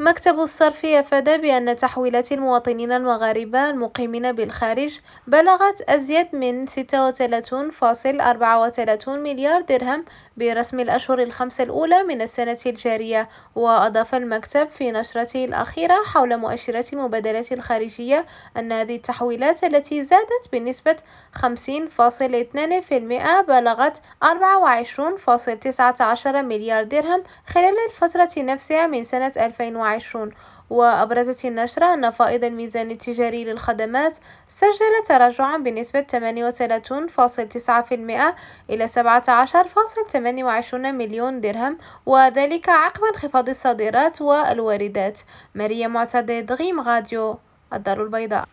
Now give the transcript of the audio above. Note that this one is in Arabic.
مكتب الصرف أفاد بأن تحويلات المواطنين المغاربة المقيمين بالخارج بلغت أزيد من 36.34 مليار درهم برسم الأشهر الخمسة الأولى من السنة الجارية. وأضاف المكتب في نشرته الأخيرة حول مؤشرات المبادلات الخارجية أن هذه التحويلات التي زادت بنسبة 50.2% بلغت 24.19 مليار درهم خلال الفترة نفسها من سنة 2020. وأبرزت النشرة أن فائض الميزان التجاري للخدمات سجل تراجعا بنسبة 38.9% إلى 17.28 مليون درهم، وذلك عقب انخفاض الصادرات والواردات. مريم معتضد، غيم راديو الدار البيضاء.